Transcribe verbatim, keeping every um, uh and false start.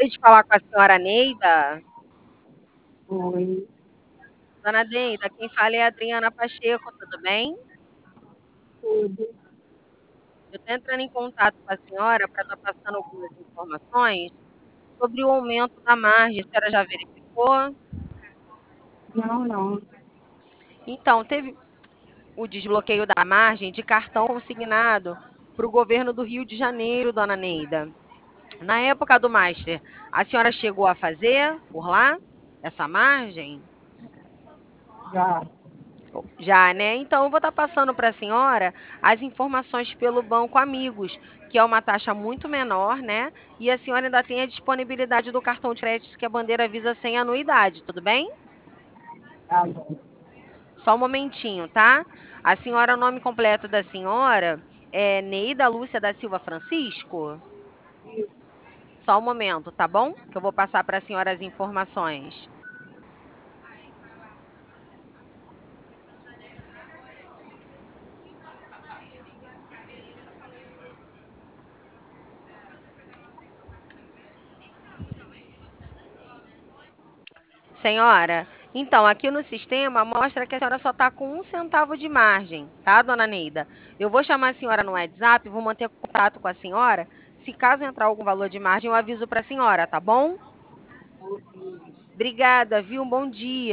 Gostaria de falar com a senhora Neida. Oi, Dona Neida, quem fala é a Adriana Pacheco, tudo bem? tudo. Eu estou entrando em contato com a senhora para estar passando algumas informações sobre o aumento da margem. A senhora já verificou? Não, não. Então, teve o desbloqueio da margem de cartão consignado para o governo do Rio de Janeiro, dona Neida. Na época do Master, a senhora chegou a fazer por lá essa margem? Já. Já, né? Então, eu vou estar passando para a senhora as informações pelo Banco Amigos, que é uma taxa muito menor, né? E a senhora ainda tem a disponibilidade do cartão de crédito que a bandeira Visa sem anuidade, tudo bem? Tá bom. Só um momentinho, tá? A senhora, o nome completo da senhora é Neida Lúcia da Silva Francisco? Só um momento, tá bom? Que eu vou passar para a senhora as informações. Senhora, então, aqui no sistema mostra que a senhora só está com um centavo de margem, tá, dona Neida? Eu vou chamar a senhora no WhatsApp, vou manter contato com a senhora. Se caso entrar algum valor de margem, eu aviso para a senhora, tá bom? Obrigada, viu? Um bom dia.